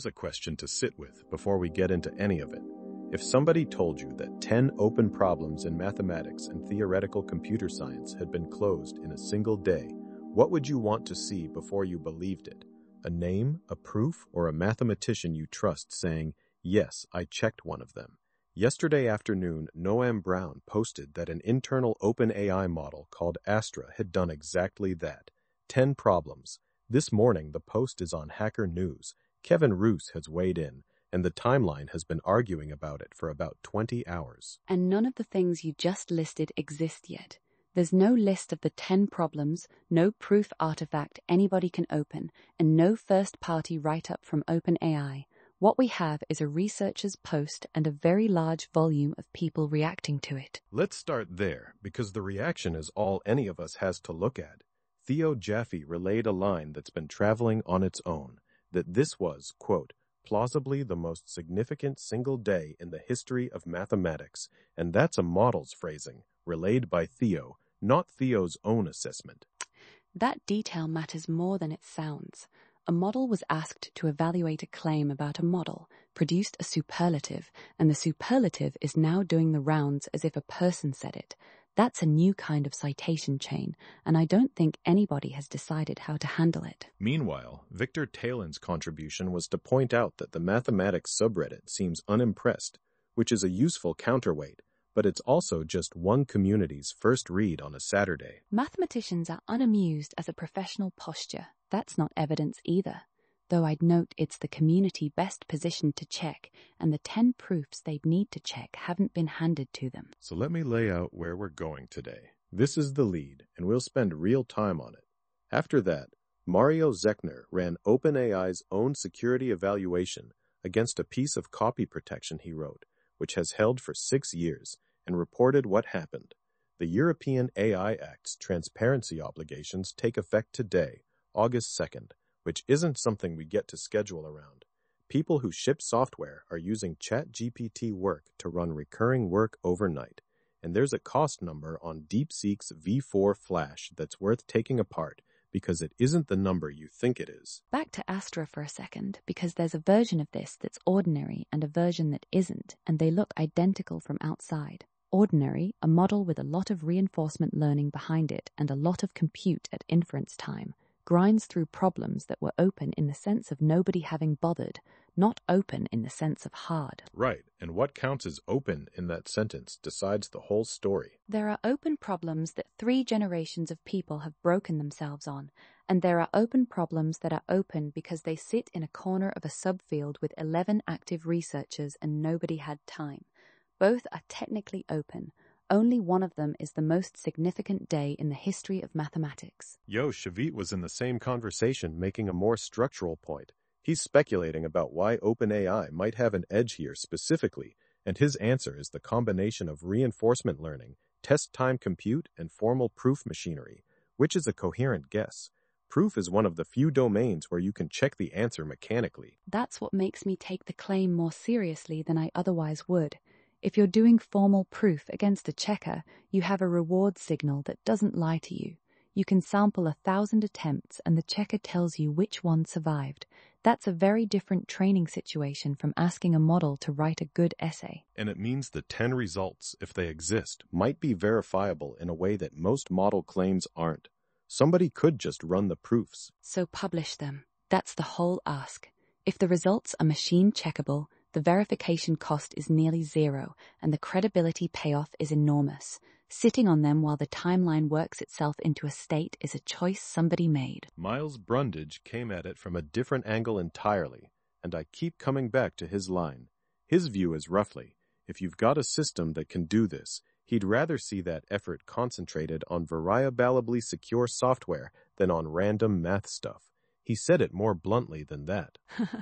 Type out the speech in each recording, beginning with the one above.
Here's a question to sit with before we get into any of it. If somebody told you that 10 open problems in mathematics and theoretical computer science had been closed in a single day, what would you want to see before you believed it? A name, a proof, or a mathematician you trust saying, "Yes, I checked one of them"? Yesterday afternoon, Noam Brown posted that an internal OpenAI model called Astra had done exactly that. 10 problems. This morning, the post is on Hacker News. Kevin Roose has weighed in, and the timeline has been arguing about it for about 20 hours. And none of the things you just listed exist yet. There's no list of the 10 problems, no proof artifact anybody can open, and no first-party write-up from OpenAI. What we have is a researcher's post and a very large volume of people reacting to it. Let's start there, because the reaction is all any of us has to look at. Theo Jaffe relayed a line that's been traveling on its own, that this was, quote, plausibly the most significant single day in the history of mathematics, and that's a model's phrasing, relayed by Theo, not Theo's own assessment. That detail matters more than it sounds. A model was asked to evaluate a claim about a model, produced a superlative, and the superlative is now doing the rounds as if a person said it. That's a new kind of citation chain, and I don't think anybody has decided how to handle it. Meanwhile, Victor Talin's contribution was to point out that the mathematics subreddit seems unimpressed, which is a useful counterweight, but it's also just one community's first read on a Saturday. Mathematicians are unamused as a professional posture. That's not evidence either. Though I'd note it's the community best positioned to check, and the 10 proofs they'd need to check haven't been handed to them. So let me lay out where we're going today. This is the lead, and we'll spend real time on it. After that, Mario Zechner ran OpenAI's own security evaluation against a piece of copy protection he wrote, which has held for 6 years, and reported what happened. The European AI Act's transparency obligations take effect today, August 2nd, which isn't something we get to schedule around. People who ship software are using ChatGPT work to run recurring work overnight, and there's a cost number on DeepSeek's V4 Flash that's worth taking apart because it isn't the number you think it is. Back to Astra for a second, because there's a version of this that's ordinary and a version that isn't, and they look identical from outside. Ordinary, a model with a lot of reinforcement learning behind it and a lot of compute at inference time, grinds through problems that were open in the sense of nobody having bothered, not open in the sense of hard. Right, and what counts as open in that sentence decides the whole story. There are open problems that 3 generations of people have broken themselves on, and there are open problems that are open because they sit in a corner of a subfield with 11 active researchers and nobody had time. Both are technically open. Only one of them is the most significant day in the history of mathematics. Shavit was in the same conversation making a more structural point. He's speculating about why OpenAI might have an edge here specifically, and his answer is the combination of reinforcement learning, test-time compute, and formal proof machinery, which is a coherent guess. Proof is one of the few domains where you can check the answer mechanically. That's what makes me take the claim more seriously than I otherwise would. If you're doing formal proof against a checker, you have a reward signal that doesn't lie to you. You can sample 1,000 attempts and the checker tells you which one survived. That's a very different training situation from asking a model to write a good essay. And it means the 10 results, if they exist, might be verifiable in a way that most model claims aren't. Somebody could just run the proofs. So publish them. That's the whole ask. If the results are machine checkable, the verification cost is nearly zero, and the credibility payoff is enormous. Sitting on them while the timeline works itself into a state is a choice somebody made. Miles Brundage came at it from a different angle entirely, and I keep coming back to his line. His view is roughly, if you've got a system that can do this, he'd rather see that effort concentrated on verifiably secure software than on random math stuff. He said it more bluntly than that.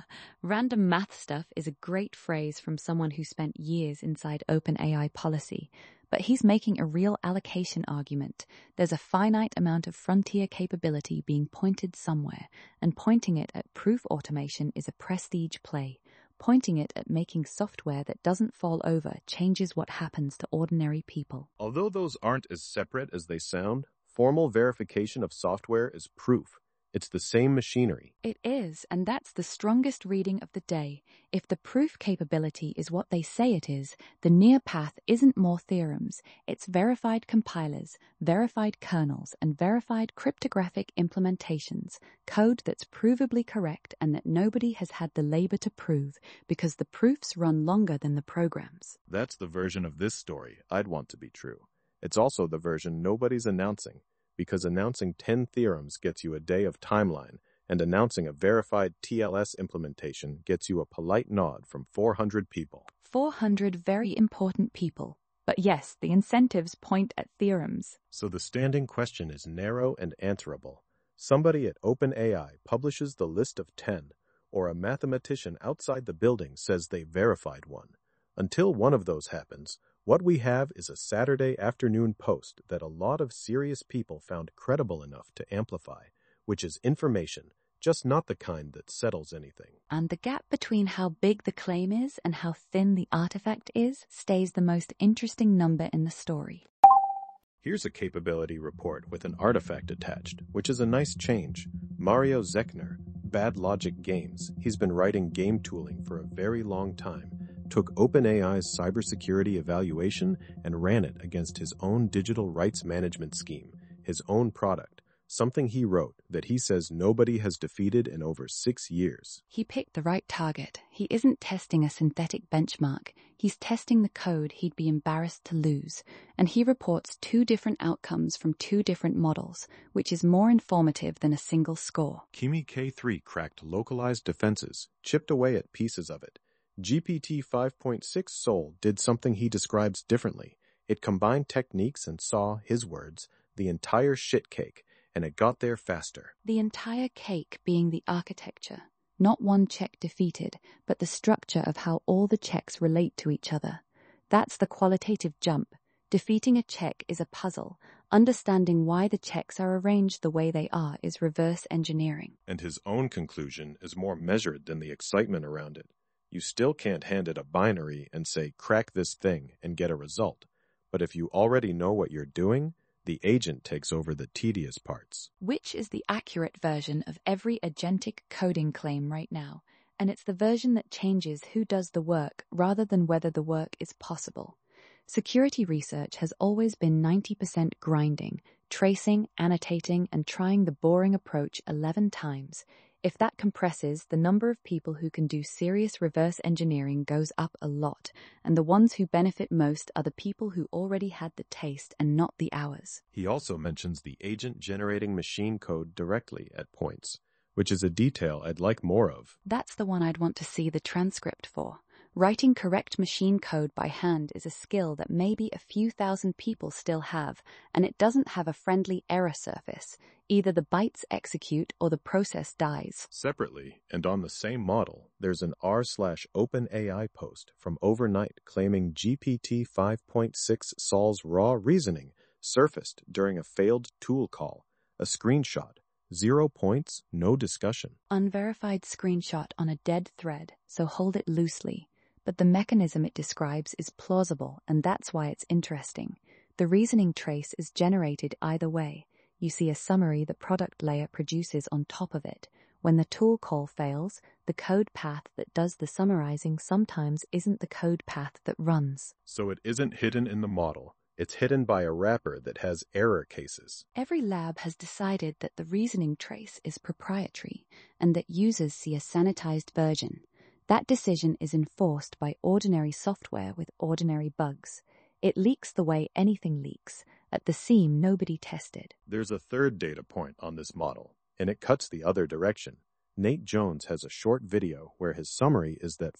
Random math stuff is a great phrase from someone who spent years inside OpenAI policy, but he's making a real allocation argument. There's a finite amount of frontier capability being pointed somewhere, and pointing it at proof automation is a prestige play. Pointing it at making software that doesn't fall over changes what happens to ordinary people. Although those aren't as separate as they sound, formal verification of software is proof. It's the same machinery. It is, and that's the strongest reading of the day. If the proof capability is what they say it is, the NearPath isn't more theorems. It's verified compilers, verified kernels, and verified cryptographic implementations, code that's provably correct and that nobody has had the labor to prove, because the proofs run longer than the programs. That's the version of this story I'd want to be true. It's also the version nobody's announcing, because announcing 10 theorems gets you a day of timeline, and announcing a verified TLS implementation gets you a polite nod from 400 people. 400 very important people. But yes, the incentives point at theorems. So the standing question is narrow and answerable. Somebody at OpenAI publishes the list of 10, or a mathematician outside the building says they verified one. Until one of those happens, what we have is a Saturday afternoon post that a lot of serious people found credible enough to amplify, which is information, just not the kind that settles anything. And the gap between how big the claim is and how thin the artifact is stays the most interesting number in the story. Here's a capability report with an artifact attached, which is a nice change. Mario Zechner, Bad Logic Games, he's been writing game tooling for a very long time, took OpenAI's cybersecurity evaluation and ran it against his own digital rights management scheme, his own product, something he wrote that he says nobody has defeated in over 6 years. He picked the right target. He isn't testing a synthetic benchmark. He's testing the code he'd be embarrassed to lose. And he reports 2 different outcomes from 2 different models, which is more informative than a single score. Kimi K3 cracked localized defenses, chipped away at pieces of it. GPT 5.6 Sol did something he describes differently. It combined techniques and saw, his words, the entire shit cake, and it got there faster. The entire cake being the architecture. Not one check defeated, but the structure of how all the checks relate to each other. That's the qualitative jump. Defeating a check is a puzzle. Understanding why the checks are arranged the way they are is reverse engineering. And his own conclusion is more measured than the excitement around it. You still can't hand it a binary and say, crack this thing, and get a result. But if you already know what you're doing, the agent takes over the tedious parts. Which is the accurate version of every agentic coding claim right now, and it's the version that changes who does the work rather than whether the work is possible. Security research has always been 90% grinding, tracing, annotating, and trying the boring approach 11 times. If that compresses, the number of people who can do serious reverse engineering goes up a lot, and the ones who benefit most are the people who already had the taste and not the hours. He also mentions the agent generating machine code directly at points, which is a detail I'd like more of. That's the one I'd want to see the transcript for. Writing correct machine code by hand is a skill that maybe a few thousand people still have, and it doesn't have a friendly error surface. Either the bytes execute or the process dies. Separately, and on the same model, there's an r/OpenAI post from overnight claiming GPT 5.6 Sol's raw reasoning surfaced during a failed tool call. A screenshot. 0 points, no discussion. Unverified screenshot on a dead thread, so hold it loosely. But the mechanism it describes is plausible, and that's why it's interesting. The reasoning trace is generated either way. You see a summary the product layer produces on top of it. When the tool call fails, the code path that does the summarizing sometimes isn't the code path that runs. So it isn't hidden in the model. It's hidden by a wrapper that has error cases. Every lab has decided that the reasoning trace is proprietary and that users see a sanitized version. That decision is enforced by ordinary software with ordinary bugs. It leaks the way anything leaks. At the seam nobody tested. There's a third data point on this model, and it cuts the other direction. Nate Jones has a short video where his summary is that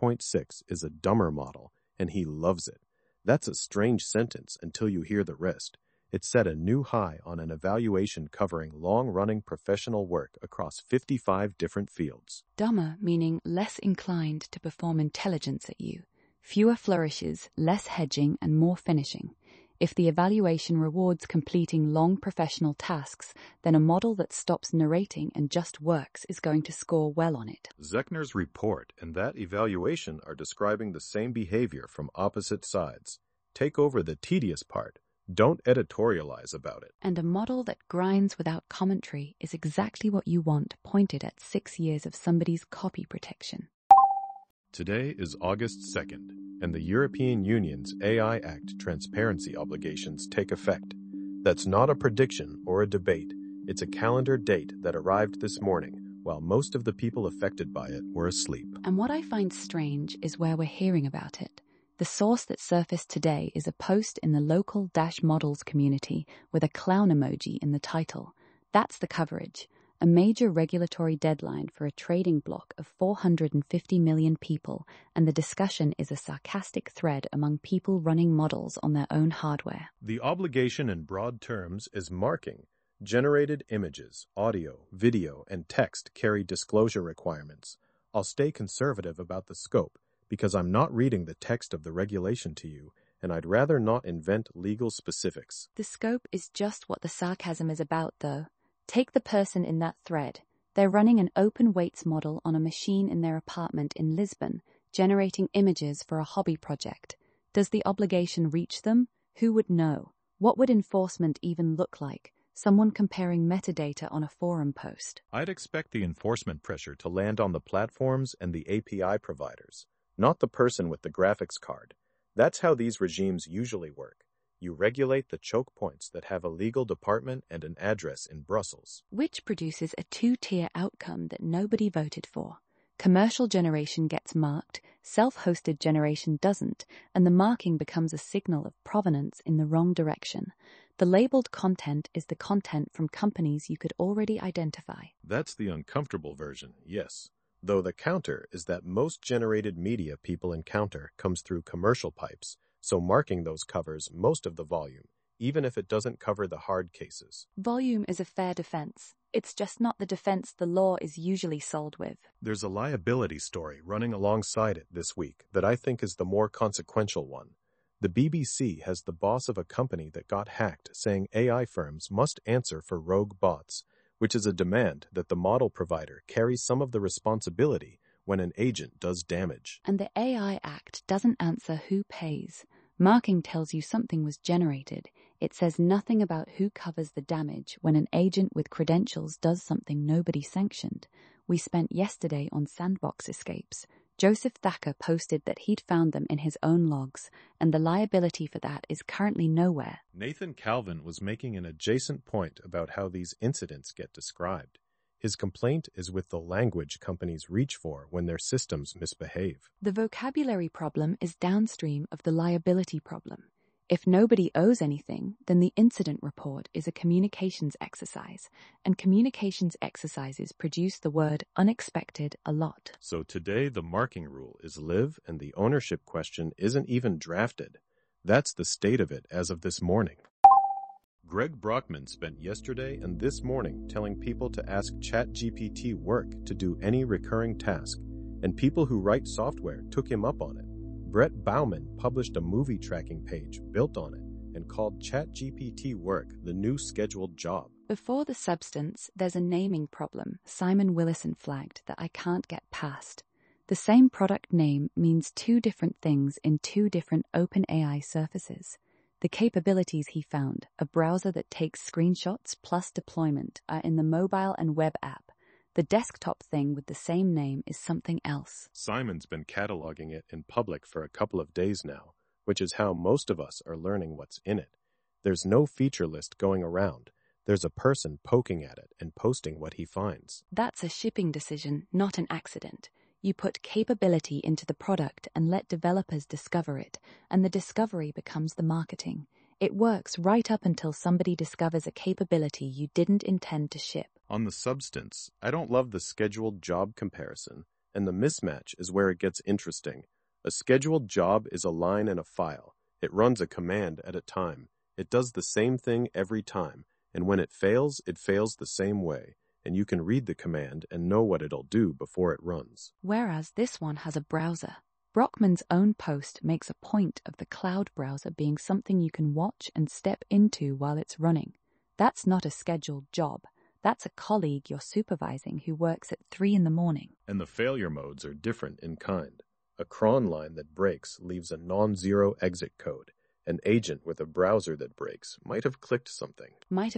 5.6 is a dumber model, and he loves it. That's a strange sentence until you hear the rest. It set a new high on an evaluation covering long-running professional work across 55 different fields. Dumber meaning less inclined to perform intelligence at you. Fewer flourishes, less hedging, and more finishing. If the evaluation rewards completing long professional tasks, then a model that stops narrating and just works is going to score well on it. Zechner's report and that evaluation are describing the same behavior from opposite sides. Take over the tedious part, Don't editorialize about it. And a model that grinds without commentary is exactly what you want pointed at 6 years of somebody's copy protection. Today is August 2nd, and the European Union's AI Act transparency obligations take effect. That's not a prediction or a debate. It's a calendar date that arrived this morning, while most of the people affected by it were asleep. And what I find strange is where we're hearing about it. The source that surfaced today is a post in the local Dash Models community with a clown emoji in the title. That's the coverage. A major regulatory deadline for a trading bloc of 450 million people, and the discussion is a sarcastic thread among people running models on their own hardware. The obligation in broad terms is marking. Generated images, audio, video, and text carry disclosure requirements. I'll stay conservative about the scope, because I'm not reading the text of the regulation to you, and I'd rather not invent legal specifics. The scope is just what the sarcasm is about, though. Take the person in that thread. They're running an open weights model on a machine in their apartment in Lisbon, generating images for a hobby project. Does the obligation reach them? Who would know? What would enforcement even look like? Someone comparing metadata on a forum post. I'd expect the enforcement pressure to land on the platforms and the API providers, not the person with the graphics card. That's how these regimes usually work. You regulate the choke points that have a legal department and an address in Brussels. Which produces a two-tier outcome that nobody voted for. Commercial generation gets marked, self-hosted generation doesn't, and the marking becomes a signal of provenance in the wrong direction. The labeled content is the content from companies you could already identify. That's the uncomfortable version, yes. Though the counter is that most generated media people encounter comes through commercial pipes, so marking those covers most of the volume, even if it doesn't cover the hard cases. Volume is a fair defense. It's just not the defense the law is usually sold with. There's a liability story running alongside it this week that I think is the more consequential one. The BBC has the boss of a company that got hacked saying AI firms must answer for rogue bots, which is a demand that the model provider carries some of the responsibility when an agent does damage. And the AI Act doesn't answer who pays. Marking tells you something was generated. It says nothing about who covers the damage when an agent with credentials does something nobody sanctioned. We spent yesterday on sandbox escapes. Joseph Thacker posted that he'd found them in his own logs, and the liability for that is currently nowhere. Nathan Calvin was making an adjacent point about how these incidents get described. His complaint is with the language companies reach for when their systems misbehave. The vocabulary problem is downstream of the liability problem. If nobody owes anything, then the incident report is a communications exercise, and communications exercises produce the word unexpected a lot. So today the marking rule is live and the ownership question isn't even drafted. That's the state of it as of this morning. Greg Brockman spent yesterday and this morning telling people to ask ChatGPT Work to do any recurring task, and people who write software took him up on it. Brett Bauman published a movie tracking page built on it and called ChatGPT Work the new scheduled job. Before the substance, there's a naming problem Simon Willison flagged that I can't get past. The same product name means two different things in two different OpenAI surfaces. The capabilities he found, a browser that takes screenshots plus deployment, are in the mobile and web app. The desktop thing with the same name is something else. Simon's been cataloging it in public for a couple of days now, which is how most of us are learning what's in it. There's no feature list going around. There's a person poking at it and posting what he finds. That's a shipping decision, not an accident. You put capability into the product and let developers discover it, and the discovery becomes the marketing. It works right up until somebody discovers a capability you didn't intend to ship. On the substance, I don't love the scheduled job comparison, and the mismatch is where it gets interesting. A scheduled job is a line in a file. It runs a command at a time. It does the same thing every time, and when it fails the same way, and you can read the command and know what it'll do before it runs. Whereas this one has a browser. Brockman's own post makes a point of the cloud browser being something you can watch and step into while it's running. That's not a scheduled job. That's a colleague you're supervising who works at 3 a.m. And the failure modes are different in kind. A cron line that breaks leaves a non-zero exit code, An agent with a browser that breaks might have clicked something.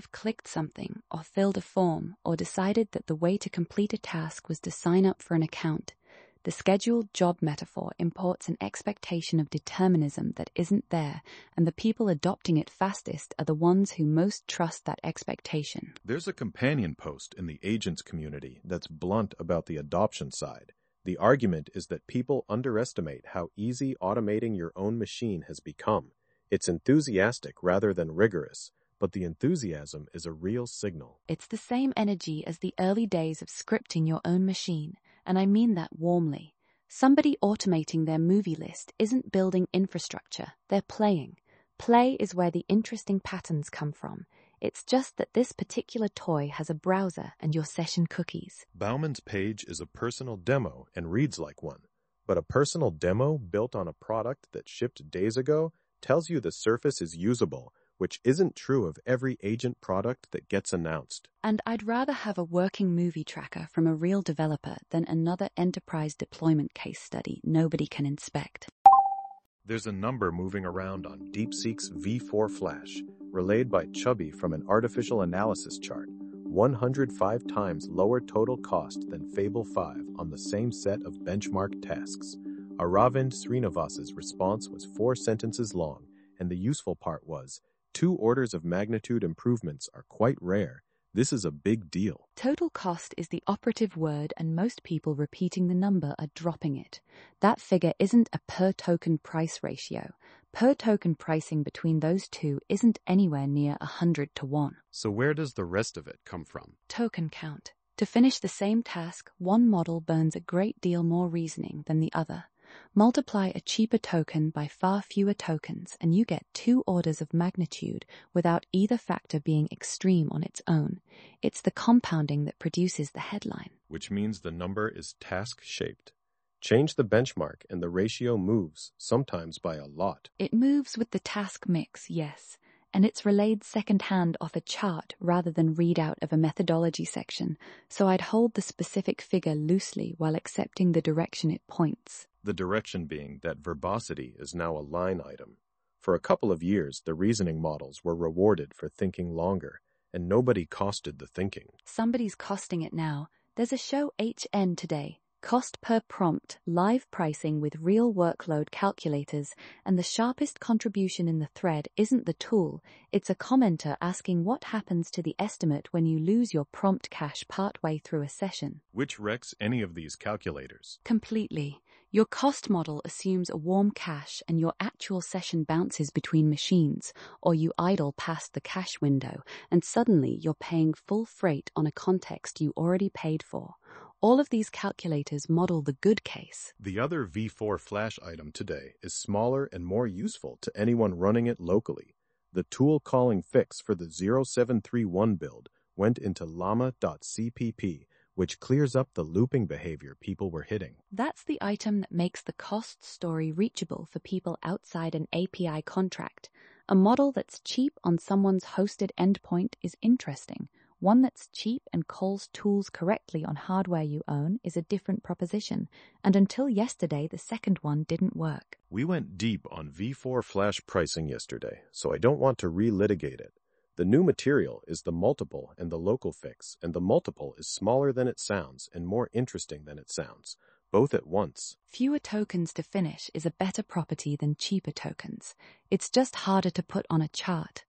Or filled a form, or decided that the way to complete a task was to sign up for an account. The scheduled job metaphor imports an expectation of determinism that isn't there, and the people adopting it fastest are the ones who most trust that expectation. There's a companion post in the agents community that's blunt about the adoption side. The argument is that people underestimate how easy automating your own machine has become. It's enthusiastic rather than rigorous, but the enthusiasm is a real signal. It's the same energy as the early days of scripting your own machine, and I mean that warmly. Somebody automating their movie list isn't building infrastructure, they're playing. Play is where the interesting patterns come from. It's just that this particular toy has a browser and your session cookies. Bauman's page is a personal demo and reads like one, but a personal demo built on a product that shipped days ago tells you the surface is usable, which isn't true of every agent product that gets announced. And I'd rather have a working movie tracker from a real developer than another enterprise deployment case study nobody can inspect. There's a number moving around on DeepSeek's V4 Flash, relayed by Chubby from an artificial analysis chart, 105 times lower total cost than Fable 5 on the same set of benchmark tasks. Aravind Srinivas's response was 4 sentences long, and the useful part was, 2 orders of magnitude improvements are quite rare. This is a big deal. Total cost is the operative word, and most people repeating the number are dropping it. That figure isn't a per-token price ratio. Per-token pricing between those two isn't anywhere near 100 to 1. So where does the rest of it come from? Token count. To finish the same task, one model burns a great deal more reasoning than the other. Multiply a cheaper token by far fewer tokens, and you get 2 orders of magnitude without either factor being extreme on its own. It's the compounding that produces the headline. Which means the number is task-shaped. Change the benchmark and the ratio moves, sometimes by a lot. It moves with the task mix, yes, and it's relayed second-hand off a chart rather than read out of a methodology section, so I'd hold the specific figure loosely while accepting the direction it points. The direction being that verbosity is now a line item. For a couple of years, the reasoning models were rewarded for thinking longer, and nobody costed the thinking. Somebody's costing it now. There's a show HN today. Cost per prompt, live pricing with real workload calculators, and the sharpest contribution in the thread isn't the tool, it's a commenter asking what happens to the estimate when you lose your prompt cache partway through a session. Which wrecks any of these calculators? Completely. Your cost model assumes a warm cache and your actual session bounces between machines, or you idle past the cache window, and suddenly you're paying full freight on a context you already paid for. All of these calculators model the good case. The other V4 Flash item today is smaller and more useful to anyone running it locally. The tool calling fix for the 0731 build went into llama.cpp, which clears up the looping behavior people were hitting. That's the item that makes the cost story reachable for people outside an API contract. A model that's cheap on someone's hosted endpoint is interesting. One that's cheap and calls tools correctly on hardware you own is a different proposition, and until yesterday the second one didn't work. We went deep on V4 Flash pricing yesterday, so I don't want to relitigate it. The new material is the multiple and the local fix, and the multiple is smaller than it sounds and more interesting than it sounds, both at once. Fewer tokens to finish is a better property than cheaper tokens. It's just harder to put on a chart.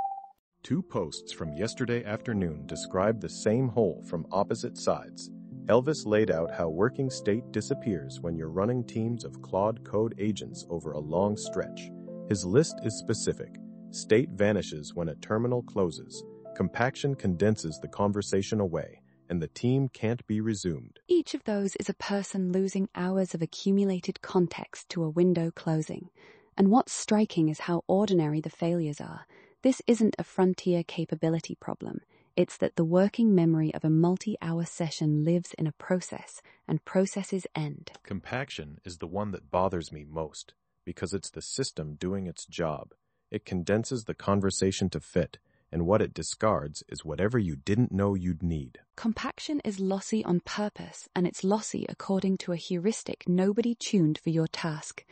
2 posts from yesterday afternoon describe the same hole from opposite sides. Elvis laid out how working state disappears when you're running teams of Claude Code agents over a long stretch. His list is specific. State vanishes when a terminal closes. Compaction condenses the conversation away, and the team can't be resumed. Each of those is a person losing hours of accumulated context to a window closing. And what's striking is how ordinary the failures are. This isn't a frontier capability problem. It's that the working memory of a multi-hour session lives in a process, and processes end. Compaction is the one that bothers me most, because it's the system doing its job. It condenses the conversation to fit, and what it discards is whatever you didn't know you'd need. Compaction is lossy on purpose, and it's lossy according to a heuristic nobody tuned for your task.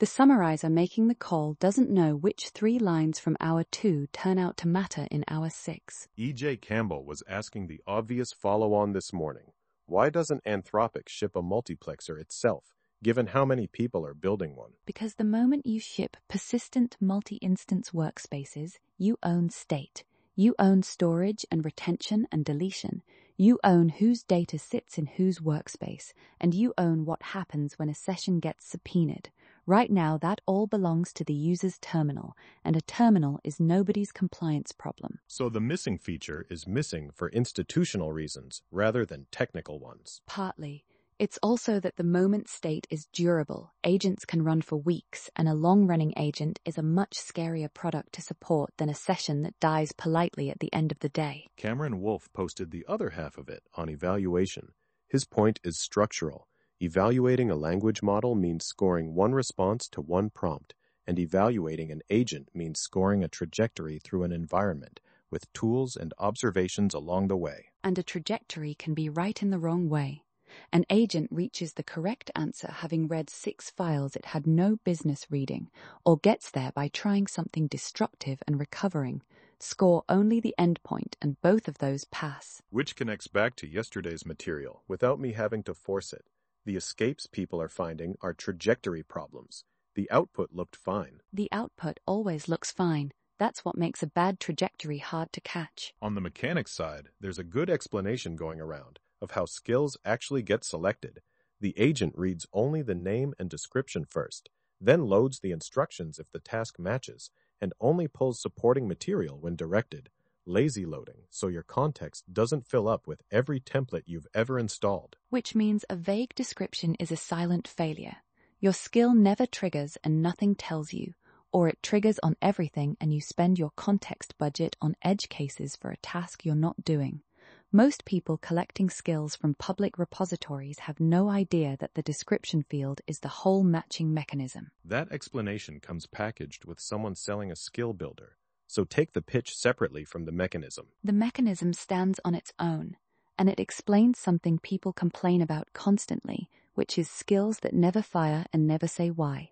The summarizer making the call doesn't know which 3 lines from hour 2 turn out to matter in hour 6. E.J. Campbell was asking the obvious follow-on this morning. Why doesn't Anthropic ship a multiplexer itself, given how many people are building one? Because the moment you ship persistent multi-instance workspaces, you own state. You own storage and retention and deletion. You own whose data sits in whose workspace, and you own what happens when a session gets subpoenaed. Right now, that all belongs to the user's terminal, and a terminal is nobody's compliance problem. So the missing feature is missing for institutional reasons rather than technical ones. Partly. It's also that the moment state is durable. Agents can run for weeks, and a long-running agent is a much scarier product to support than a session that dies politely at the end of the day. Cameron Wolfe posted the other half of it on evaluation. His point is structural. Evaluating a language model means scoring one response to one prompt, and evaluating an agent means scoring a trajectory through an environment with tools and observations along the way. And a trajectory can be right in the wrong way. An agent reaches the correct answer having read 6 files it had no business reading, or gets there by trying something destructive and recovering. Score only the endpoint, and both of those pass. Which connects back to yesterday's material without me having to force it. The escapes people are finding are trajectory problems. The output looked fine. The output always looks fine. That's what makes a bad trajectory hard to catch. On the mechanics side, there's a good explanation going around of how skills actually get selected. The agent reads only the name and description first, then loads the instructions if the task matches, and only pulls supporting material when directed. Lazy loading, so your context doesn't fill up with every template you've ever installed. Which means a vague description is a silent failure. Your skill never triggers and nothing tells you, or it triggers on everything and you spend your context budget on edge cases for a task you're not doing. Most people collecting skills from public repositories have no idea that the description field is the whole matching mechanism. That explanation comes packaged with someone selling a skill builder, so take the pitch separately from the mechanism. The mechanism stands on its own, and it explains something people complain about constantly, which is skills that never fire and never say why.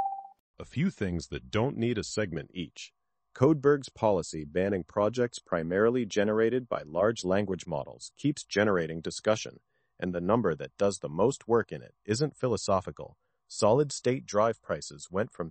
A few things that don't need a segment each. Codeberg's policy banning projects primarily generated by large language models keeps generating discussion, and the number that does the most work in it isn't philosophical. Solid-state drive prices went from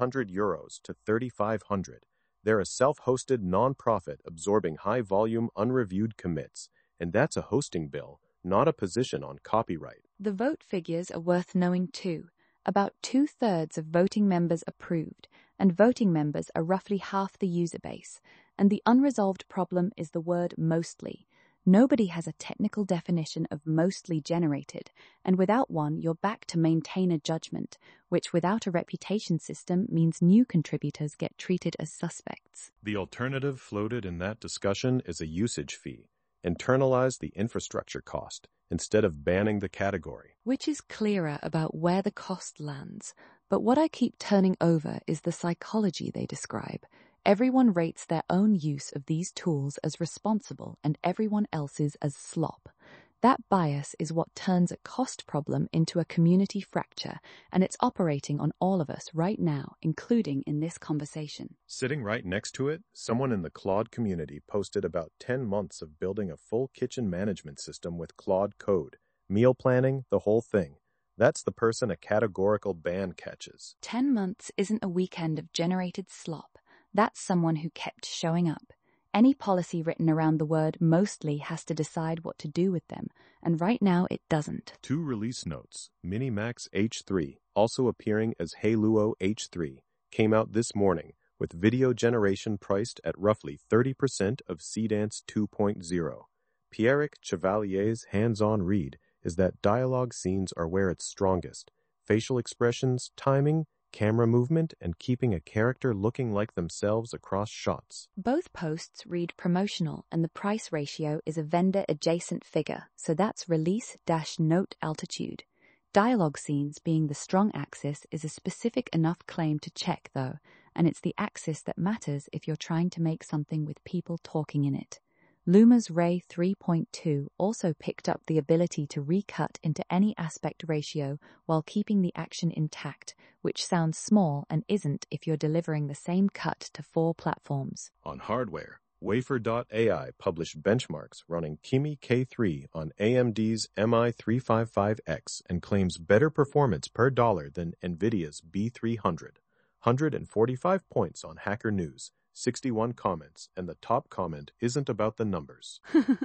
€700 to $3,500. They're a self-hosted non-profit absorbing high-volume unreviewed commits, and that's a hosting bill, not a position on copyright. The vote figures are worth knowing too. About 2/3 of voting members approved, and voting members are roughly half the user base. And the unresolved problem is the word mostly. Nobody has a technical definition of mostly generated, and without one, you're back to maintain a judgment, which without a reputation system means new contributors get treated as suspects. The alternative floated in that discussion is a usage fee. Internalize the infrastructure cost instead of banning the category. Which is clearer about where the cost lands. But what I keep turning over is the psychology they describe. Everyone rates their own use of these tools as responsible and everyone else's as slop. That bias is what turns a cost problem into a community fracture, and it's operating on all of us right now, including in this conversation. Sitting right next to it, someone in the Claude community posted about 10 months of building a full kitchen management system with Claude Code. Meal planning, the whole thing. That's the person a categorical ban catches. 10 months isn't a weekend of generated slop. That's someone who kept showing up. Any policy written around the word mostly has to decide what to do with them, and right now it doesn't. 2 release notes, Minimax H3, also appearing as Hailuo H3, came out this morning, with video generation priced at roughly 30% of Seedance 2.0. Pierrick Chevalier's hands-on read is that dialogue scenes are where it's strongest. Facial expressions, timing, camera movement, and keeping a character looking like themselves across shots. Both posts read promotional, and the price ratio is a vendor-adjacent figure, so that's release-note altitude. Dialogue scenes being the strong axis is a specific enough claim to check, though, and it's the axis that matters if you're trying to make something with people talking in it. Luma's Ray 3.2 also picked up the ability to recut into any aspect ratio while keeping the action intact, which sounds small and isn't if you're delivering the same cut to 4 platforms. On hardware, Wafer.ai published benchmarks running Kimi K3 on AMD's MI355X and claims better performance per dollar than NVIDIA's B300. 145 points on Hacker News, 61 comments, and the top comment isn't about the numbers.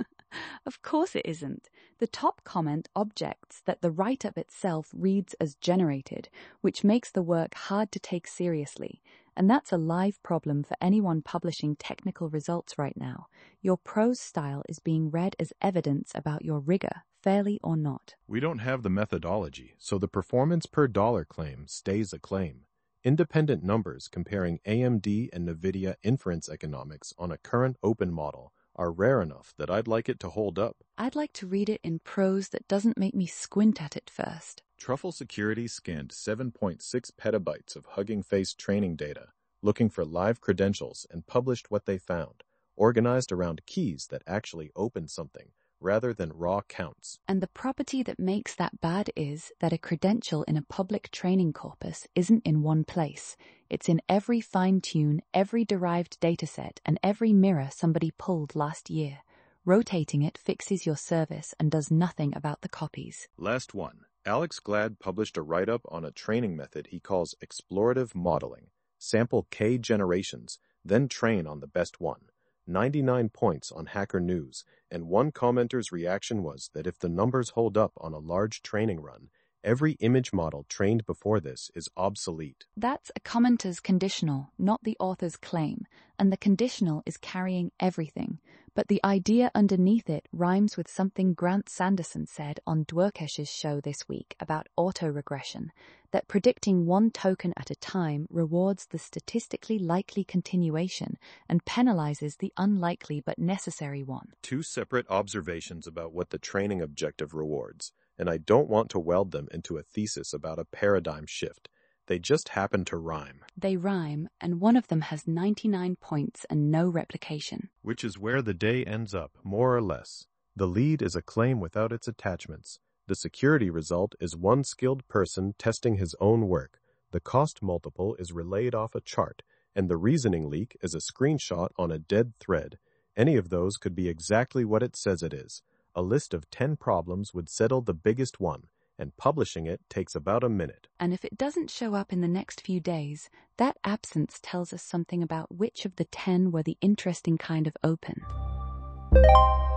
Of course it isn't. The top comment objects that the write-up itself reads as generated, which makes the work hard to take seriously. And that's a live problem for anyone publishing technical results right now. Your prose style is being read as evidence about your rigor, fairly or not. We don't have the methodology, so the performance per dollar claim stays a claim. Independent numbers comparing AMD and NVIDIA inference economics on a current open model are rare enough that I'd like it to hold up. I'd like to read it in prose that doesn't make me squint at it first. Truffle Security scanned 7.6 petabytes of Hugging Face training data, looking for live credentials, and published what they found, organized around keys that actually open something, rather than raw counts. And the property that makes that bad is that a credential in a public training corpus isn't in one place. It's in every fine-tune, every derived dataset, and every mirror somebody pulled last year. Rotating it fixes your service and does nothing about the copies. Last one. Alex Glad published a write-up on a training method he calls explorative modeling. Sample K generations, then train on the best one. 99 points on Hacker News, and one commenter's reaction was that if the numbers hold up on a large training run, every image model trained before this is obsolete. That's a commenter's conditional, not the author's claim, and the conditional is carrying everything. But the idea underneath it rhymes with something Grant Sanderson said on Dwerkesh's show this week about autoregression, that predicting one token at a time rewards the statistically likely continuation and penalizes the unlikely but necessary one. 2 separate observations about what the training objective rewards, and I don't want to weld them into a thesis about a paradigm shift. They just happen to rhyme. They rhyme, and one of them has 99 points and no replication. Which is where the day ends up, more or less. The lead is a claim without its attachments. The security result is one skilled person testing his own work. The cost multiple is relayed off a chart, and the reasoning leak is a screenshot on a dead thread. Any of those could be exactly what it says it is. A list of 10 problems would settle the biggest one, and publishing it takes about a minute. And if it doesn't show up in the next few days, that absence tells us something about which of the 10 were the interesting kind of open.